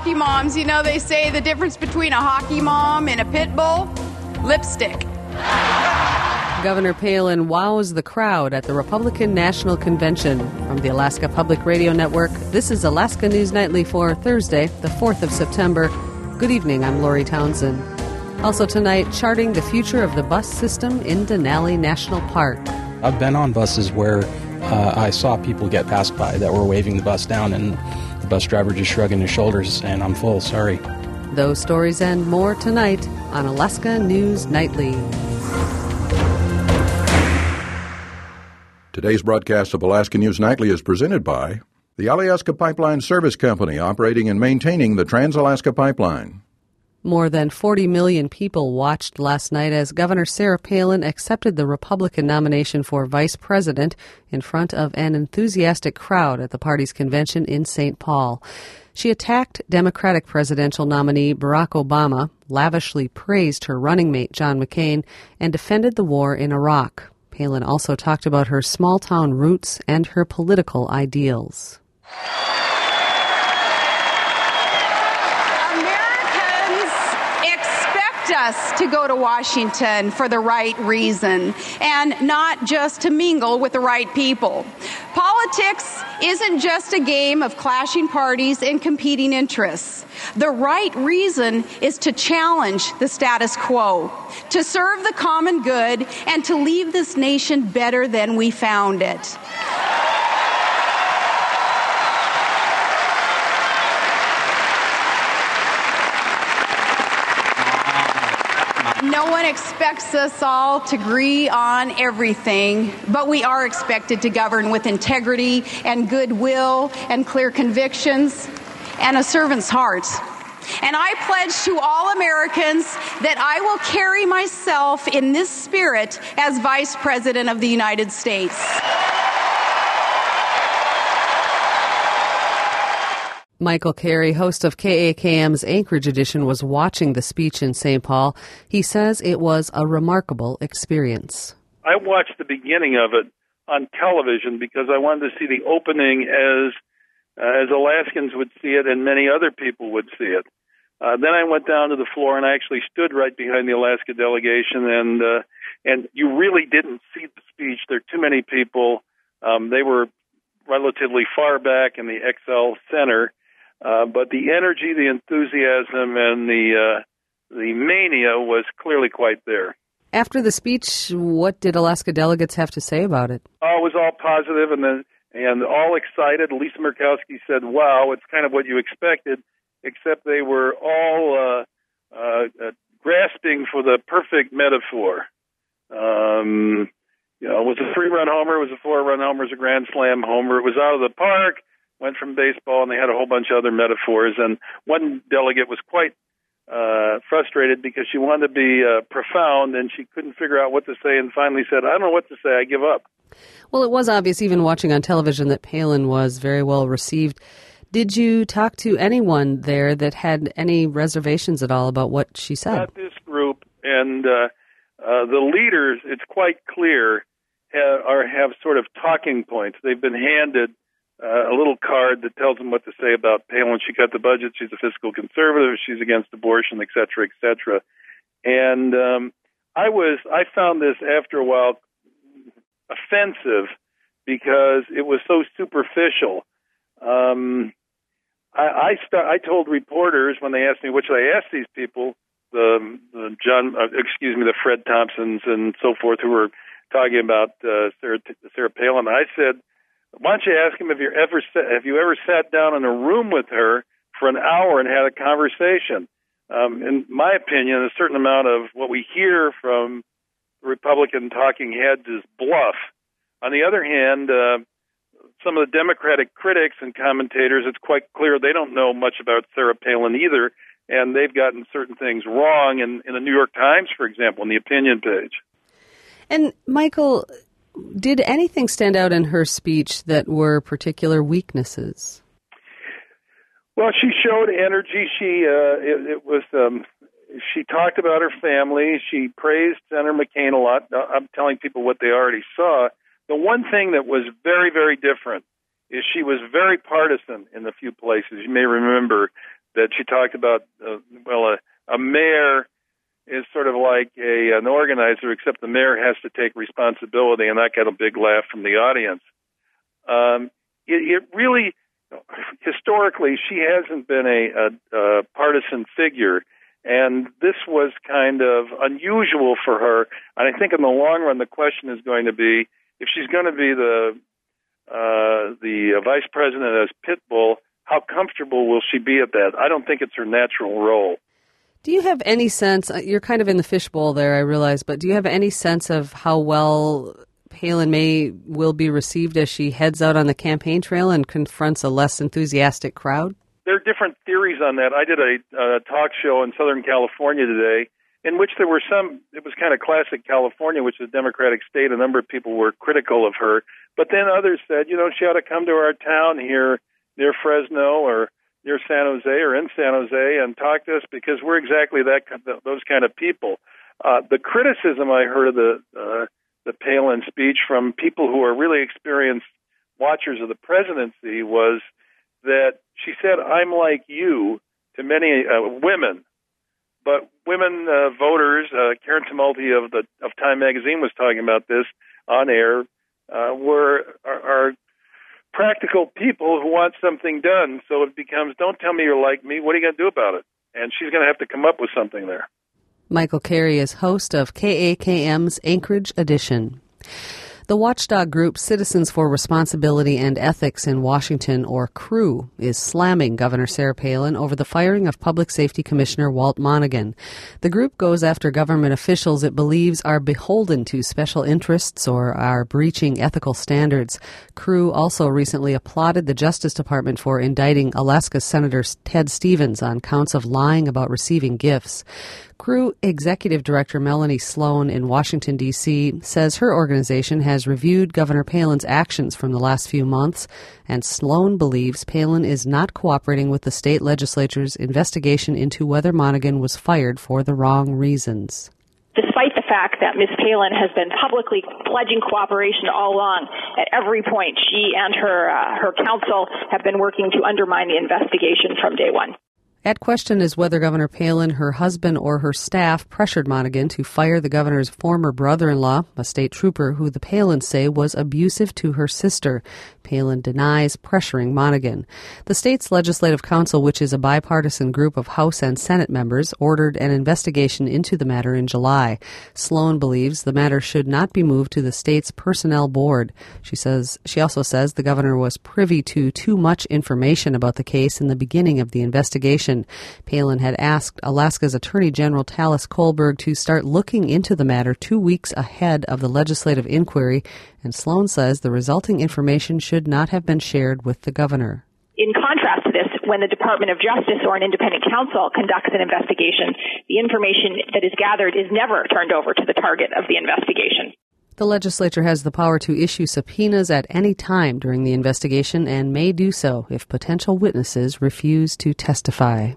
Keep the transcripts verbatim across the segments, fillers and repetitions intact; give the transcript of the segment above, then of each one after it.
hockey moms. You know, they say the difference between a hockey mom and a pit bull? Lipstick. Governor Palin wows the crowd at the Republican National Convention. From the Alaska Public Radio Network, this is Alaska News Nightly for Thursday, the fourth of September. Good evening, I'm Lori Townsend. Also tonight, charting the future of the bus system in Denali National Park. I've been on buses where uh, I saw people get passed by that were waving the bus down and the bus driver just shrugging his shoulders, and I'm full, sorry. Those stories and more tonight on Alaska News Nightly. Today's broadcast of Alaska News Nightly is presented by the Alyeska Pipeline Service Company, operating and maintaining the Trans-Alaska Pipeline. More than forty million people watched last night as Governor Sarah Palin accepted the Republican nomination for vice president in front of an enthusiastic crowd at the party's convention in Saint Paul. She attacked Democratic presidential nominee Barack Obama, lavishly praised her running mate John McCain, and defended the war in Iraq. Palin also talked about her small-town roots and her political ideals. Americans expect us to go to Washington for the right reason and not just to mingle with the right people. Politics isn't just a game of clashing parties and competing interests. The right reason is to challenge the status quo, to serve the common good, and to leave this nation better than we found it. No one expects us all to agree on everything, but we are expected to govern with integrity and goodwill and clear convictions and a servant's heart. And I pledge to all Americans that I will carry myself in this spirit as Vice President of the United States. Michael Carey, host of K A K M's Anchorage Edition, was watching the speech in Saint Paul. He says it was a remarkable experience. I watched the beginning of it on television because I wanted to see the opening as uh, as Alaskans would see it and many other people would see it. Uh, then I went down to the floor and I actually stood right behind the Alaska delegation, and uh, and you really didn't see the speech. There are too many people. Um, they were relatively far back in the X L Center. Uh, but the energy, the enthusiasm, and the uh, the mania was clearly quite there. After the speech, what did Alaska delegates have to say about it? Oh, it was all positive and then and all excited. Lisa Murkowski said, "Wow, it's kind of what you expected," except they were all uh, uh, uh, grasping for the perfect metaphor. Um, you know, it was a three-run homer, it was a four-run homer, it was a grand slam homer. It was out of the park. Went from baseball, and they had a whole bunch of other metaphors. And one delegate was quite uh, frustrated because she wanted to be uh, profound, and she couldn't figure out what to say, and finally said, I don't know what to say, I give up. Well, it was obvious, even watching on television, that Palin was very well received. Did you talk to anyone there that had any reservations at all about what she said? Not this group, and uh, uh, the leaders, it's quite clear, have, are, have sort of talking points. They've been handed Uh, a little card that tells them what to say about Palin. She cut the budget. She's a fiscal conservative. She's against abortion, et cetera, et cetera. And um, I was, I found this after a while offensive because it was so superficial. Um, I, I, st- I told reporters when they asked me what should I ask these people, the, the John, uh, excuse me, the Fred Thompsons and so forth who were talking about uh, Sarah, Sarah Palin. I said, why don't you ask him if you ever have you ever sat down in a room with her for an hour and had a conversation? Um, in my opinion, a certain amount of what we hear from Republican talking heads is bluff. On the other hand, uh, some of the Democratic critics and commentators, it's quite clear they don't know much about Sarah Palin either, and they've gotten certain things wrong in, in the New York Times, for example, in the opinion page. And Michael, did anything stand out in her speech that were particular weaknesses? Well, she showed energy. She uh, it, it was um, she talked about her family. She praised Senator McCain a lot. I'm telling people what they already saw. The one thing that was very, very different is she was very partisan in the few places. You may remember that she talked about, uh, well, a, a mayor is sort of like a an organizer, except the mayor has to take responsibility, and that got a big laugh from the audience. Um, it, it really, historically, she hasn't been a, a, a partisan figure, and this was kind of unusual for her. And I think in the long run, the question is going to be, if she's going to be the uh, the vice president as pit bull, how comfortable will she be at that? I don't think it's her natural role. Do you have any sense, you're kind of in the fishbowl there, I realize, but do you have any sense of how well Palin may will be received as she heads out on the campaign trail and confronts a less enthusiastic crowd? There are different theories on that. I did a uh, talk show in Southern California today in which there were some, it was kind of classic California, which is a Democratic state. A number of people were critical of her. But then others said, you know, she ought to come to our town here near Fresno or near San Jose or in San Jose and talk to us because we're exactly that those kind of people. Uh, the criticism I heard of the uh, the Palin speech from people who are really experienced watchers of the presidency was that she said, I'm like you, to many uh, women. But women uh, voters, uh, Karen Tumulty of the of Time Magazine was talking about this on air, uh, were are, are practical people who want something done. So it becomes, don't tell me you're like me. What are you going to do about it? And she's going to have to come up with something there. Michael Carey is host of K A K M's Anchorage Edition. The watchdog group Citizens for Responsibility and Ethics in Washington, or CREW, is slamming Governor Sarah Palin over the firing of Public Safety Commissioner Walt Monaghan. The group goes after government officials it believes are beholden to special interests or are breaching ethical standards. CREW also recently applauded the Justice Department for indicting Alaska Senator Ted Stevens on counts of lying about receiving gifts. CREW Executive Director Melanie Sloan in Washington, D C says her organization has reviewed Governor Palin's actions from the last few months, and Sloan believes Palin is not cooperating with the state legislature's investigation into whether Monaghan was fired for the wrong reasons. Despite the fact that Miz Palin has been publicly pledging cooperation all along, at every point she and her uh, her counsel have been working to undermine the investigation from day one. At question is whether Governor Palin, her husband, or her staff pressured Monaghan to fire the governor's former brother-in-law, a state trooper who the Palins say was abusive to her sister. Palin denies pressuring Monaghan. The state's Legislative Council, which is a bipartisan group of House and Senate members, ordered an investigation into the matter in July. Sloan believes the matter should not be moved to the state's personnel board. She says she also says the governor was privy to too much information about the case in the beginning of the investigation. Palin had asked Alaska's Attorney General Talis Kolberg to start looking into the matter two weeks ahead of the legislative inquiry, and Sloan says the resulting information should not have been shared with the governor. In contrast to this, when the Department of Justice or an independent counsel conducts an investigation, the information that is gathered is never turned over to the target of the investigation. The legislature has the power to issue subpoenas at any time during the investigation and may do so if potential witnesses refuse to testify.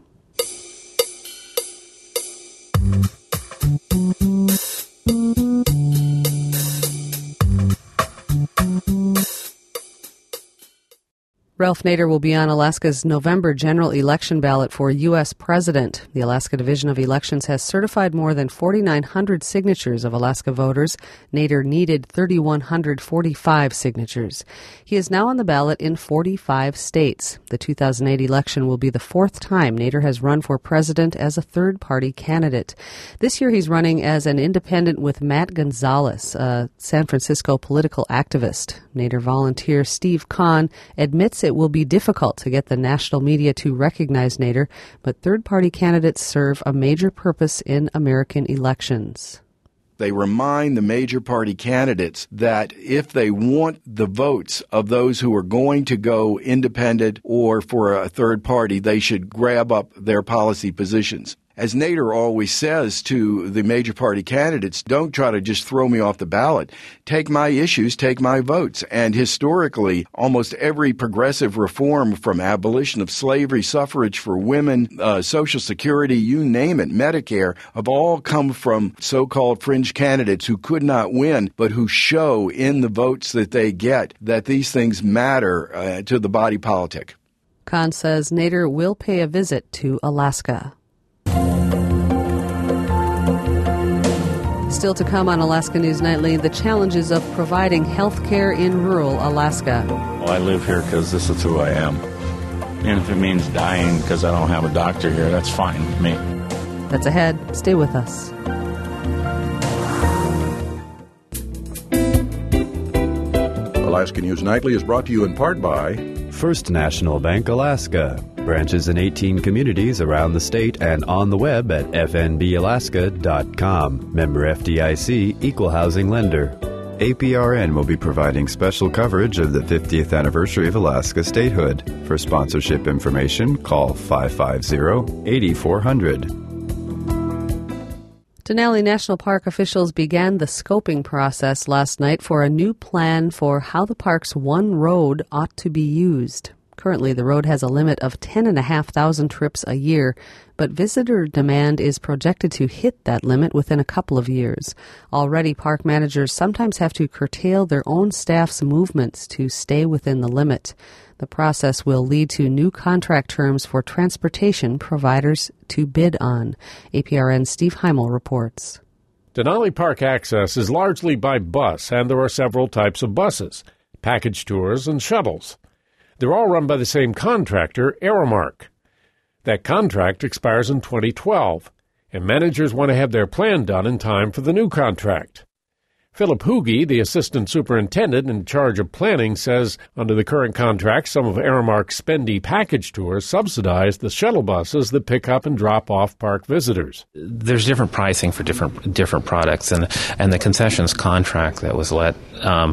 Ralph Nader will be on Alaska's November general election ballot for U S president. The Alaska Division of Elections has certified more than forty-nine hundred signatures of Alaska voters. Nader needed three thousand one hundred forty-five signatures. He is now on the ballot in forty-five states. The two thousand eight election will be the fourth time Nader has run for president as a third-party candidate. This year he's running as an independent with Matt Gonzalez, a San Francisco political activist. Nader volunteer Steve Kahn admits it will be difficult to get the national media to recognize Nader, but third-party candidates serve a major purpose in American elections. They remind the major party candidates that if they want the votes of those who are going to go independent or for a third party, they should grab up their policy positions. As Nader always says to the major party candidates, don't try to just throw me off the ballot. Take my issues, take my votes. And historically, almost every progressive reform from abolition of slavery, suffrage for women, uh, Social Security, you name it, Medicare, have all come from so-called fringe candidates who could not win, but who show in the votes that they get that these things matter uh, to the body politic. Khan says Nader will pay a visit to Alaska. Still to come on Alaska News Nightly, the challenges of providing health care in rural Alaska. Well, I live here because this is who I am. And if it means dying because I don't have a doctor here, that's fine with me. That's ahead. Stay with us. Alaska News Nightly is brought to you in part by First National Bank Alaska. Branches in eighteen communities around the state and on the web at f n b alaska dot com. Member F D I C, Equal Housing Lender. A P R N will be providing special coverage of the fiftieth anniversary of Alaska statehood. For sponsorship information, call five five zero, eight four zero zero. Denali National Park officials began the scoping process last night for a new plan for how the park's one road ought to be used. Currently, the road has a limit of ten thousand five hundred trips a year, but visitor demand is projected to hit that limit within a couple of years. Already, park managers sometimes have to curtail their own staff's movements to stay within the limit. The process will lead to new contract terms for transportation providers to bid on. A P R N's Steve Heimel reports. Denali Park access is largely by bus, and there are several types of buses, package tours and shuttles. They're all run by the same contractor, Aramark. That contract expires in twenty twelve, and managers want to have their plan done in time for the new contract. Philip Hugi, the assistant superintendent in charge of planning, says under the current contract, some of Aramark's spendy package tours subsidize the shuttle buses that pick up and drop off park visitors. There's different pricing for different different products, and and the concessions contract that was let um,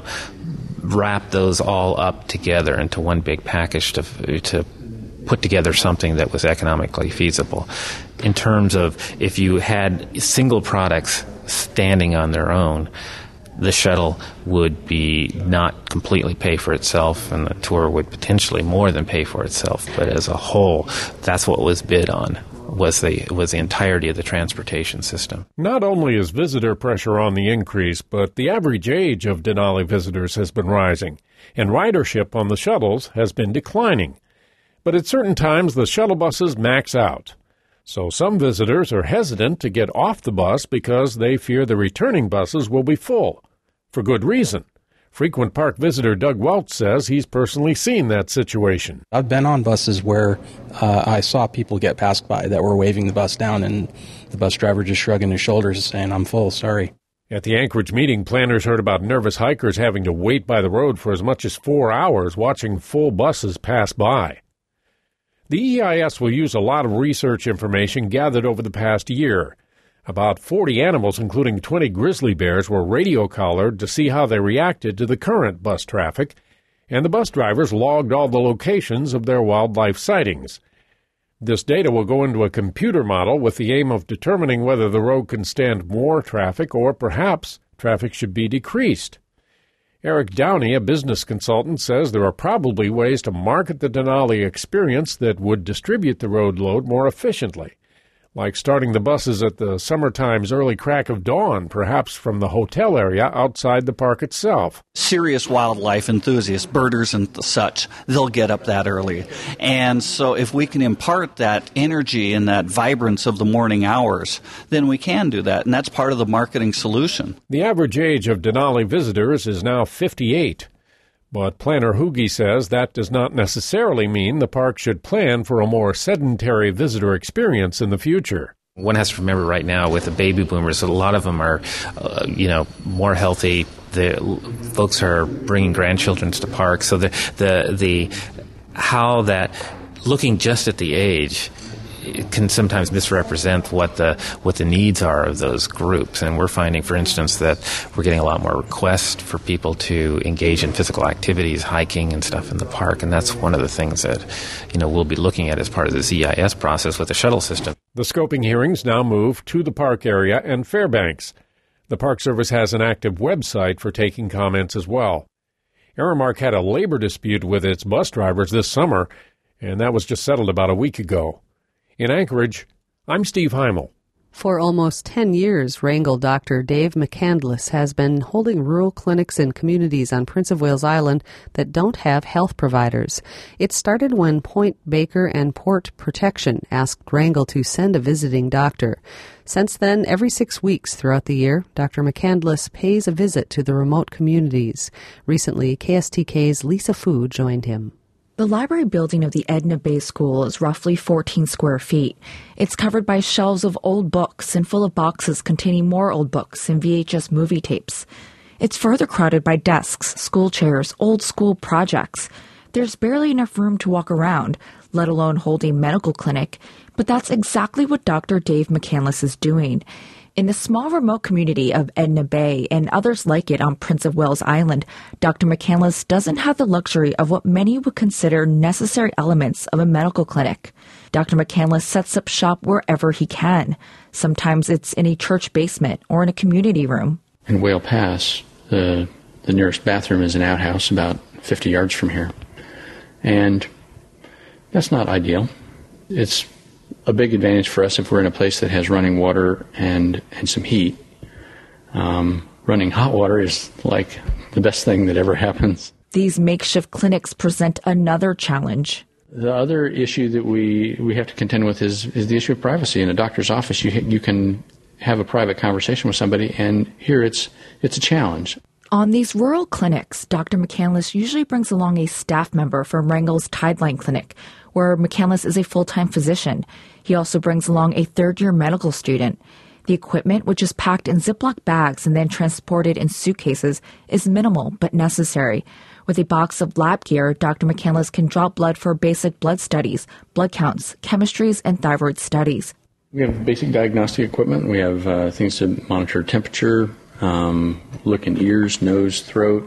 wrap those all up together into one big package to to put together something that was economically feasible. In terms of if you had single products standing on their own, the shuttle would be not completely pay for itself, and the tour would potentially more than pay for itself. But as a whole, that's what was bid on, was the was the entirety of the transportation system. Not only is visitor pressure on the increase, but the average age of Denali visitors has been rising, and ridership on the shuttles has been declining. But at certain times, the shuttle buses max out. So some visitors are hesitant to get off the bus because they fear the returning buses will be full. For good reason. Frequent park visitor Doug Welch says he's personally seen that situation. I've been on buses where uh, I saw people get passed by that were waving the bus down, and the bus driver just shrugging his shoulders saying, "I'm full, sorry." At the Anchorage meeting, planners heard about nervous hikers having to wait by the road for as much as four hours watching full buses pass by. The E I S will use a lot of research information gathered over the past year. About forty animals, including twenty grizzly bears, were radio collared to see how they reacted to the current bus traffic, and the bus drivers logged all the locations of their wildlife sightings. This data will go into a computer model with the aim of determining whether the road can stand more traffic or perhaps traffic should be decreased. Eric Downey, a business consultant, says there are probably ways to market the Denali experience that would distribute the road load more efficiently, like starting the buses at the summertime's early crack of dawn, perhaps from the hotel area outside the park itself. Serious wildlife enthusiasts, birders and such, they'll get up that early. And so if we can impart that energy and that vibrance of the morning hours, then we can do that, and that's part of the marketing solution. The average age of Denali visitors is now fifty-eight. But planner Hugi says that does not necessarily mean the park should plan for a more sedentary visitor experience in the future. One has to remember right now with the baby boomers, a lot of them are, uh, you know, more healthy. The folks are bringing grandchildren to the park. So the, the, the, how that, looking just at the age, it can sometimes misrepresent what the what the needs are of those groups. And we're finding, for instance, that we're getting a lot more requests for people to engage in physical activities, hiking and stuff in the park. And that's one of the things that, you know, we'll be looking at as part of the Z I S process with the shuttle system. The scoping hearings now move to the park area and Fairbanks. The Park Service has an active website for taking comments as well. Aramark had a labor dispute with its bus drivers this summer, and that was just settled about a week ago. In Anchorage, I'm Steve Heimel. For almost ten years, Wrangell Doctor Dave McCandless has been holding rural clinics in communities on Prince of Wales Island that don't have health providers. It started when Point Baker and Port Protection asked Wrangell to send a visiting doctor. Since then, every six weeks throughout the year, Doctor McCandless pays a visit to the remote communities. Recently, K S T K's Lisa Fu joined him. The library building of the Edna Bay School is roughly fourteen square feet. It's covered by shelves of old books and full of boxes containing more old books and V H S movie tapes. It's further crowded by desks, school chairs, old school projects. There's barely enough room to walk around, let alone hold a medical clinic, but that's exactly what Doctor Dave McCandless is doing. In the small remote community of Edna Bay and others like it on Prince of Wales Island, Doctor McCandless doesn't have the luxury of what many would consider necessary elements of a medical clinic. Doctor McCandless sets up shop wherever he can. Sometimes it's in a church basement or in a community room. In Whale Pass, the, the nearest bathroom is an outhouse about fifty yards from here. And that's not ideal. It's a big advantage for us if we're in a place that has running water and, and some heat. Um, running hot water is like the best thing that ever happens. These makeshift clinics present another challenge. The other issue that we, we have to contend with is, is the issue of privacy. In a doctor's office, you you can have a private conversation with somebody, and here it's it's a challenge. On these rural clinics, Doctor McCandless usually brings along a staff member from Wrangell's Tideline Clinic, where McCandless is a full-time physician. He also brings along a third-year medical student. The equipment, which is packed in Ziploc bags and then transported in suitcases, is minimal but necessary. With a box of lab gear, Doctor McCandless can draw blood for basic blood studies, blood counts, chemistries, and thyroid studies. We have basic diagnostic equipment. We have uh, things to monitor temperature, um, look in ears, nose, throat,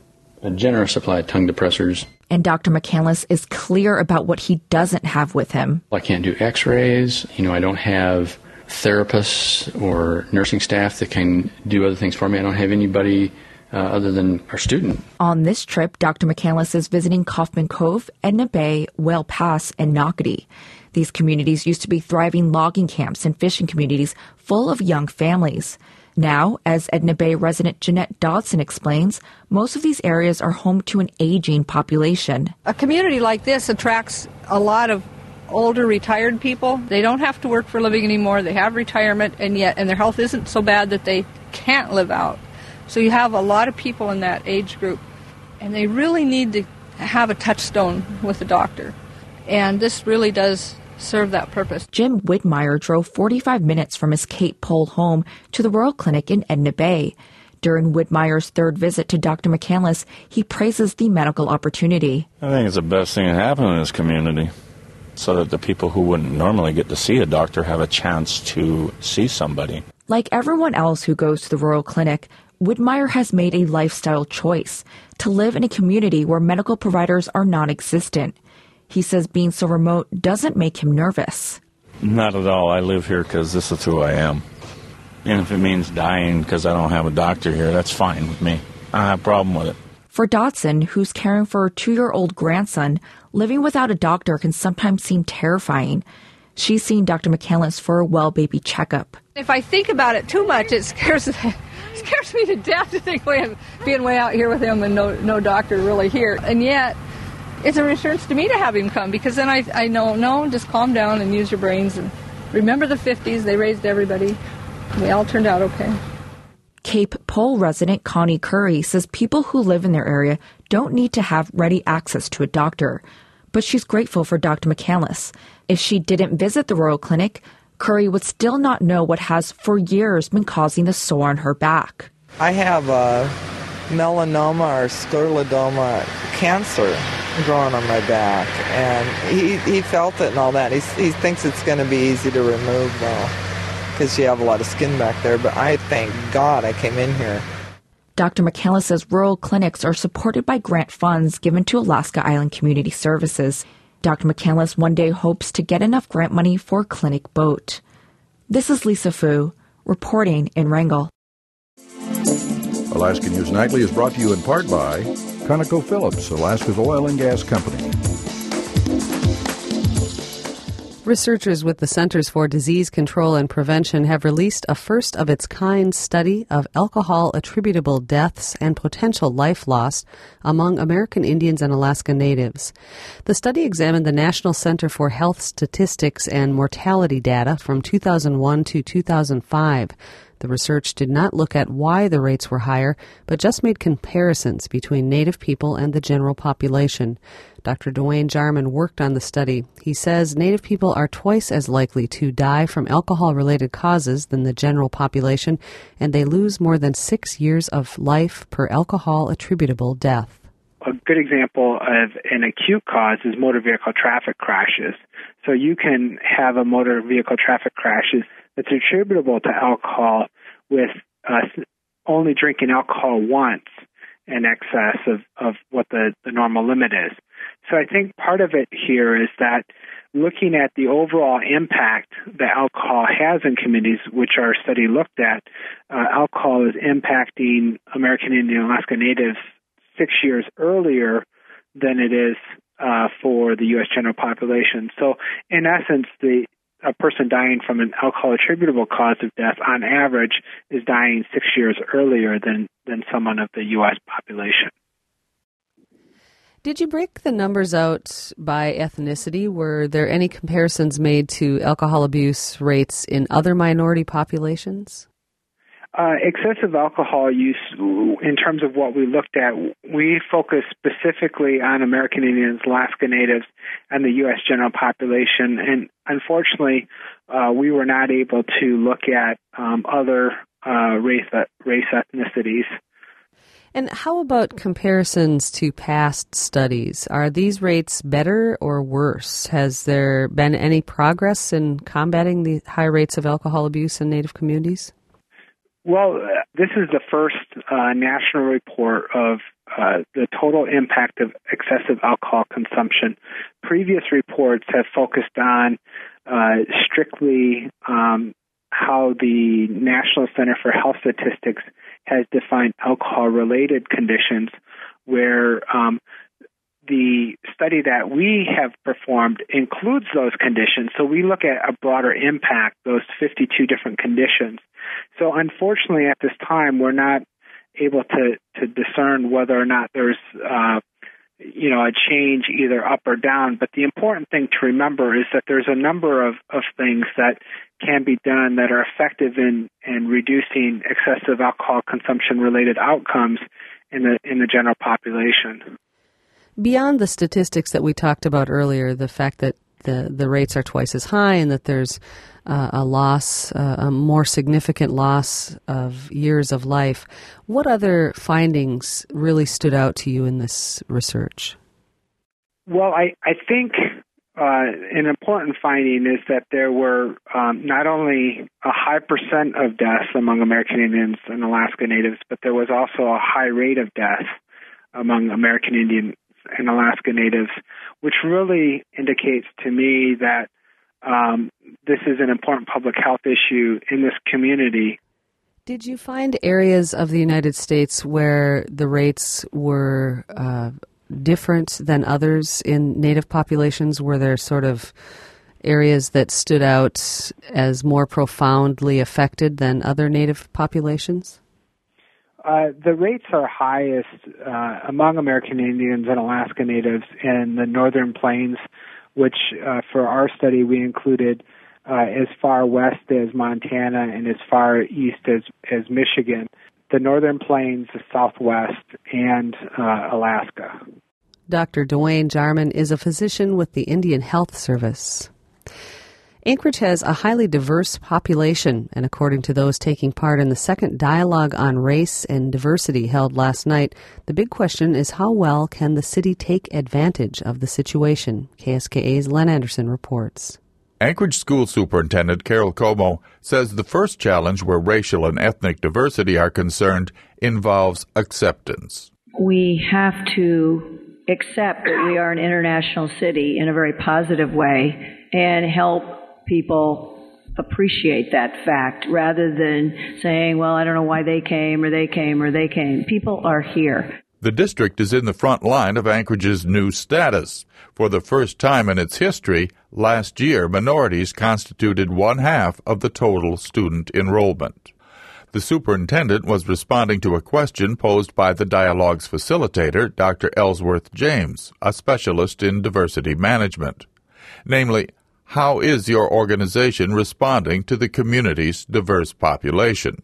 a generous supply of tongue depressors. And Doctor McCandless is clear about what he doesn't have with him. I can't do x-rays. You know, I don't have therapists or nursing staff that can do other things for me. I don't have anybody uh, other than our student. On this trip, Doctor McCandless is visiting Kaufman Cove, Edna Bay, Whale Pass, and Nocatee. These communities used to be thriving logging camps and fishing communities full of young families. Now, as Edna Bay resident Jeanette Dodson explains, most of these areas are home to an aging population. A community like this attracts a lot of older retired people. They don't have to work for a living anymore. They have retirement, and yet and their health isn't so bad that they can't live out. So you have a lot of people in that age group, and they really need to have a touchstone with a doctor. And this really does serve that purpose. Jim Whitmire drove forty-five minutes from his Cape Pole home to the rural clinic in Edna Bay. During Whitmire's third visit to Doctor McCandless, he praises the medical opportunity. I think it's the best thing that happened in this community, so that the people who wouldn't normally get to see a doctor have a chance to see somebody. Like everyone else who goes to the rural clinic, Whitmire has made a lifestyle choice to live in a community where medical providers are non-existent. He says being so remote doesn't make him nervous. Not at all. I live here because this is who I am. And if it means dying because I don't have a doctor here, that's fine with me. I don't have a problem with it. For Dodson, who's caring for her two-year-old grandson, living without a doctor can sometimes seem terrifying. She's seen Doctor McCandless for a well baby checkup. If I think about it too much, it scares it scares me to death to think of being way out here with him and no no doctor really here. And yet, it's a reassurance to me to have him come, because then I, I know, no, just calm down and use your brains. And remember the fifties, they raised everybody. We all turned out okay. Cape Pole resident Connie Curry says people who live in their area don't need to have ready access to a doctor. But she's grateful for Doctor McCandless. If she didn't visit the rural clinic, Curry would still not know what has for years been causing the sore on her back. I have a melanoma or scleroderma cancer growing on my back, and he he felt it and all that. He, he thinks it's going to be easy to remove, though, because you have a lot of skin back there, but I thank God I came in here. Doctor McCandless says rural clinics are supported by grant funds given to Alaska Island Community Services. Doctor McCandless one day hopes to get enough grant money for a clinic boat. This is Lisa Fu, reporting in Wrangell. Alaska News Nightly is brought to you in part by ConocoPhillips, Alaska's oil and gas company. Researchers with the Centers for Disease Control and Prevention have released a first-of-its-kind study of alcohol-attributable deaths and potential life loss among American Indians and Alaska Natives. The study examined the National Center for Health Statistics and mortality data from two thousand one to two thousand five. The research did not look at why the rates were higher, but just made comparisons between Native people and the general population. Doctor Duane Jarman worked on the study. He says Native people are twice as likely to die from alcohol-related causes than the general population, and they lose more than six years of life per alcohol-attributable death. A good example of an acute cause is motor vehicle traffic crashes. So you can have a motor vehicle traffic crash that's attributable to alcohol with uh, only drinking alcohol once in excess of, of what the, the normal limit is. So I think part of it here is that looking at the overall impact that alcohol has in communities, which our study looked at, uh, alcohol is impacting American Indian and Alaska Natives six years earlier than it is uh, for the U S general population. So in essence, the a person dying from an alcohol-attributable cause of death, on average, is dying six years earlier than, than someone of the U S population. Did you break the numbers out by ethnicity? Were there any comparisons made to alcohol abuse rates in other minority populations? Uh, excessive alcohol use, in terms of what we looked at, we focused specifically on American Indians, Alaska Natives, and the U S general population. And unfortunately, uh, we were not able to look at um, other uh, race, race ethnicities. And how about comparisons to past studies? Are these rates better or worse? Has there been any progress in combating the high rates of alcohol abuse in Native communities? Well, uh, this is the first uh, national report of uh, the total impact of excessive alcohol consumption. Previous reports have focused on uh, strictly um, how the National Center for Health Statistics has defined alcohol-related conditions, where um, the study that we have performed includes those conditions. So we look at a broader impact, those fifty-two different conditions. So unfortunately, at this time, we're not able to, to discern whether or not there's, uh, you know, a change either up or down. But the important thing to remember is that there's a number of, of things that can be done that are effective in, in reducing excessive alcohol consumption-related outcomes in the in the general population. Beyond the statistics that we talked about earlier, the fact that the, the rates are twice as high and that there's uh, a loss, uh, a more significant loss of years of life, what other findings really stood out to you in this research? Well, I, I think uh, an important finding is that there were um, not only a high percent of deaths among American Indians and Alaska Natives, but there was also a high rate of death among American Indian and Alaska Natives, which really indicates to me that um, this is an important public health issue in this community. Did you find areas of the United States where the rates were uh, different than others in Native populations? Were there sort of areas that stood out as more profoundly affected than other Native populations? Uh, the rates are highest uh, among American Indians and Alaska Natives in the Northern Plains, which uh, for our study we included uh, as far west as Montana and as far east as, as Michigan, the Northern Plains, the Southwest, and uh, Alaska. Doctor Duane Jarman is a physician with the Indian Health Service. Anchorage has a highly diverse population, and according to those taking part in the second dialogue on race and diversity held last night, the big question is how well can the city take advantage of the situation? K S K A's Len Anderson reports. Anchorage School Superintendent Carol Como says the first challenge where racial and ethnic diversity are concerned involves acceptance. We have to accept that we are an international city in a very positive way and help people appreciate that fact rather than saying, well, I don't know why they came or they came or they came. People are here. The district is in the front line of Anchorage's new status. For the first time in its history, Last year, minorities constituted one-half of the total student enrollment. The superintendent was responding to a question posed by the dialogue's facilitator, Doctor Ellsworth James, a specialist in diversity management. Namely, how is your organization responding to the community's diverse population?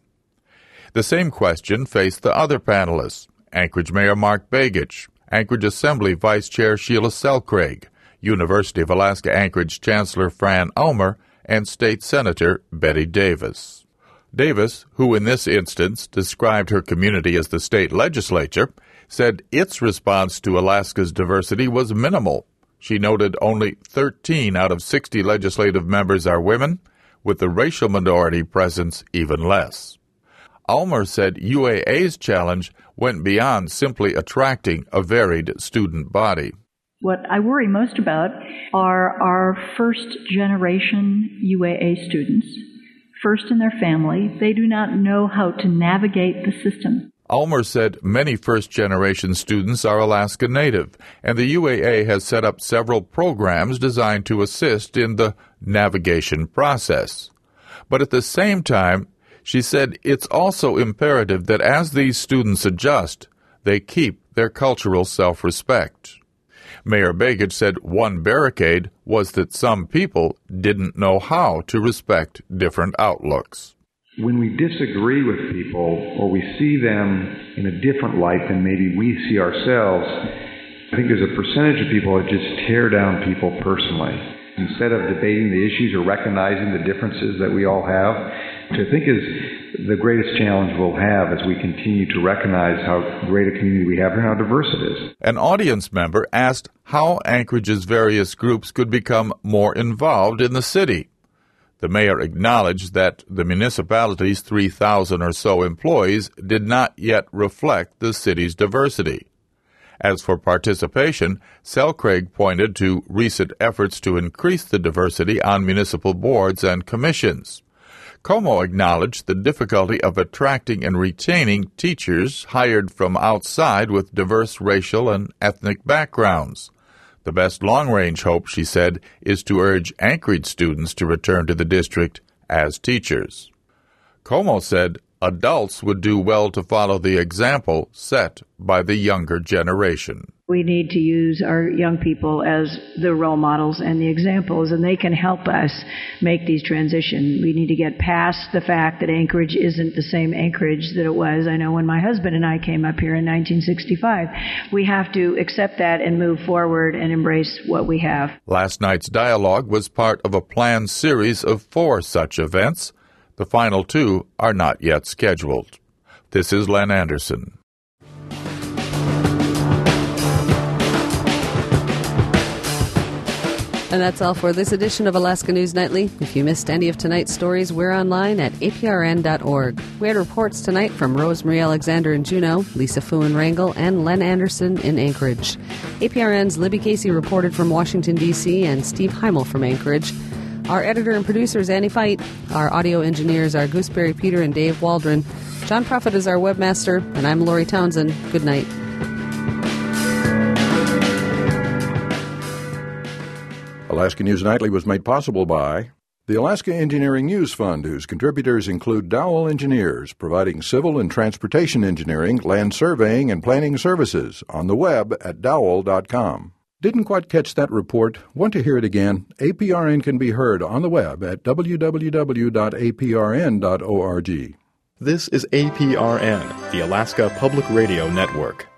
The same question faced the other panelists, Anchorage Mayor Mark Begich, Anchorage Assembly Vice Chair Sheila Selcraig, University of Alaska Anchorage Chancellor Fran Ulmer, and State Senator Betty Davis. Davis, who in this instance described her community as the state legislature, said its response to Alaska's diversity was minimal. She noted only thirteen out of sixty legislative members are women, with the racial minority presence even less. Ulmer said U A A's challenge went beyond simply attracting a varied student body. What I worry most about are our first-generation U A A students, first in their family. They do not know how to navigate the system. Ulmer said many first-generation students are Alaska Native, and the U A A has set up several programs designed to assist in the navigation process. But at the same time, she said it's also imperative that as these students adjust, they keep their cultural self-respect. Mayor Begich said one barricade was that some people didn't know how to respect different outlooks. When we disagree with people or we see them in a different light than maybe we see ourselves, I think there's a percentage of people that just tear down people personally. Instead of debating the issues or recognizing the differences that we all have, which I think is the greatest challenge we'll have as we continue to recognize how great a community we have and how diverse it is. An audience member asked how Anchorage's various groups could become more involved in the city. The mayor acknowledged that the municipality's three thousand or so employees did not yet reflect the city's diversity. As for participation, Selcraig pointed to recent efforts to increase the diversity on municipal boards and commissions. Como acknowledged the difficulty of attracting and retaining teachers hired from outside with diverse racial and ethnic backgrounds. The best long-range hope, she said, is to urge Anchorage students to return to the district as teachers. Como said adults would do well to follow the example set by the younger generation. We need to use our young people as the role models and the examples, and they can help us make these transitions. We need to get past the fact that Anchorage isn't the same Anchorage that it was. I know when my husband and I came up here in nineteen sixty-five. We have to accept that and move forward and embrace what we have. Last night's dialogue was part of a planned series of four such events. The final two are not yet scheduled. This is Len Anderson. And that's all for this edition of Alaska News Nightly. If you missed any of tonight's stories, we're online at A P R N dot org. We had reports tonight from Rosemarie Alexander in Juneau, Lisa Fu in Wrangell, and Len Anderson in Anchorage. A P R N's Libby Casey reported from Washington, D C, and Steve Heimel from Anchorage. Our editor and producer is Annie Fight. Our audio engineers are Gooseberry Peter and Dave Waldron. John Prophet is our webmaster, and I'm Lori Townsend. Good night. Alaska News Nightly was made possible by the Alaska Engineering News Fund, whose contributors include Dowell Engineers, providing civil and transportation engineering, land surveying, and planning services on the web at dowell dot com. Didn't quite catch that report? Want to hear it again? A P R N can be heard on the web at w w w dot a p r n dot org. This is A P R N, the Alaska Public Radio Network.